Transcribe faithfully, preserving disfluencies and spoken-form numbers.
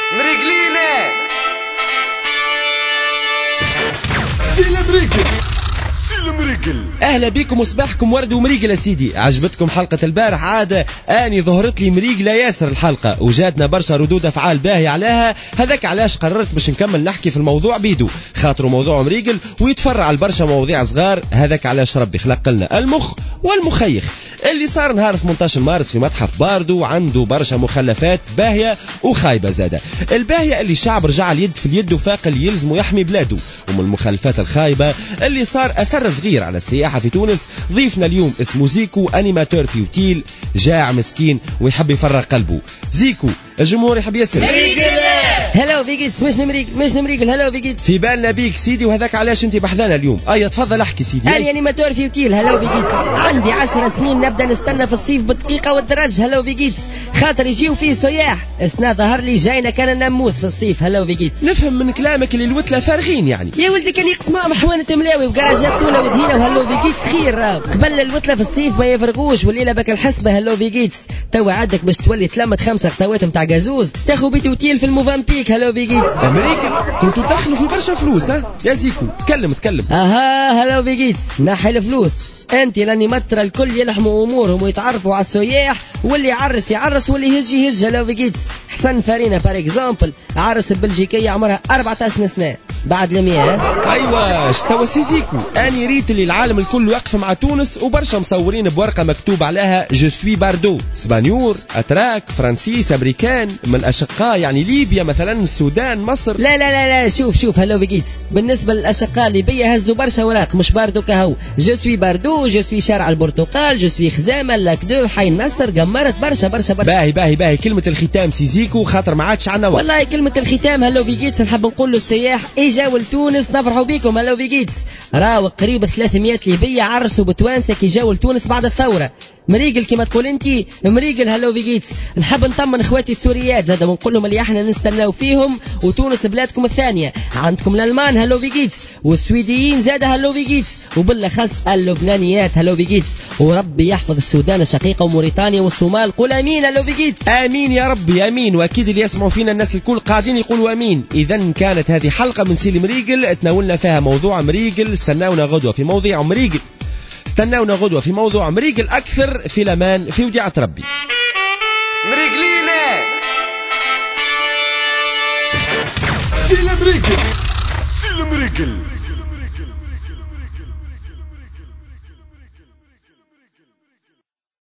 مريقلينا ستيل مريقل ستيل مريقل. اهلا بكم وصباحكم ورد ومريقل يا سيدي. عجبتكم حلقة البارح؟ عادة اني ظهرت لي مريقلة ياسر الحلقة وجاتنا برشا ردود افعال باهية عليها. هذاك علاش قررت باش نكمل نحكي في الموضوع بيدو، خاطروا موضوع مريقل ويتفرع على برشا مواضيع صغار. هذاك علاش ربي خلق لنا المخ والمخيخ اللي صار نهار ثمانية عشر مارس في متحف باردو، عنده برشا مخلفات باهية وخايبة زادة. الباهية اللي الشعب رجع اليد في اليد وفاق اللي يلزم يحمي بلاده، ومن المخلفات الخايبة اللي صار أثر صغير على السياحة في تونس. ضيفنا اليوم اسمه زيكو، أنيماتور في اوتيل، جاع مسكين ويحب يفرغ قلبه. زيكو الجمهور يحب يسأل هلا فيجيتس مش نمريك مش نمريك هلا فيجيتس في بالنا بيك سيدي، وهذاك علاش انت بحذانا اليوم. ايا تفضل احكي سيدي. انا انيماتور في اوتيل هلا فيجيتس، عندي عشر سنين نبدا نستنى في الصيف بالدقيقه والدرج هلا فيجيتس، خاطر يجيو فيه سياح. السنه ظهر لي جاينا كان الناموس في الصيف هلا فيجيتس. نفهم من كلامك اللي الوتله فارغين يعني. يا ولدي كان يقسموا محوانة ملاوي وكراجات تونه ودهينه وهلو فيجيتس خير. راهو قبل الوتله في الصيف ما يفرغوش، والليله بك الحسبه هلو فيجيتس. توا عندك باش تولي تلمت خمسه قطوات نتاع جازوز تاخذ بيت اوتيل في الموفامبيك هلو فيجيتس. امريكا كنتوا تدخلوا في برشا فلوس ها يا زيكو. تكلم تكلم. اها هلو فيجيتس نحي الفلوس. انت لاني متر الكل يلحموا امورهم ويتعرفوا على السياح، واللي يعرس يعرس واللي يهج يهج هلو فيجيتس. حسن فارينا بار اكزامبل عرس بلجيكيه عمرها أربعة عشر سنه بعد المياه. ايوا توا سيزيكو، اني ريت اللي العالم الكل واقف مع تونس وبرشا مصورين بورقه مكتوب عليها جو سوي باردو، اسبانيور اتراك فرنسيس امريكان من اشقاء يعني ليبيا مثلا السودان مصر. لا لا لا لا شوف شوف هلو فيجيتس، بالنسبه للاشقاء الليبيه هزوا برشا اوراق مش باردو كهو. جو سوي باردو جو سوي شارع البرتقال جو سوي خزامه لاكدو حي نصر قمرت برشا برشا برشا. باهي باهي باهي كلمه الختام سيزيكو خاطر ما عادش عنا وقت. والله كلمه الختام هلو فيجيتس نحب نقول للسياح اجاوا لتونس نفرحوا بكم هلو فيجيتس. راهو قريب ثلاثمية ليبيه عرسوا بتوانسه كي جاوا لتونس بعد الثوره. مريقل كما تقول انت مريقل هلو فيجيتس. نحب نطمن اخواتي السوريات زاد ونقول لهم اللي احنا نستناو فيهم، وتونس بلادكم الثانيه. عندكم الالمان هلو فيجيتس والسويديين زاد هلو فيجيتس، وبالاخص اللبنانيات هلو فيجيتس. وربي يحفظ السودان الشقيقه وموريتانيا والصومال. قول امين هلو فيجيتس. امين يا ربي امين. واكيد اللي يسمعوا فينا الناس الكل قاعدين يقولوا امين. اذا كانت هذه حلقه من سيل مريقل تناولنا فيها موضوع مريقل. استناونا غدوه في موضوع مريقل استناونا غدوه في موضوع مريقل اكثر. في الامان في وديعه ربي. مريقلينا ستيل مريقل ستيل مريقل.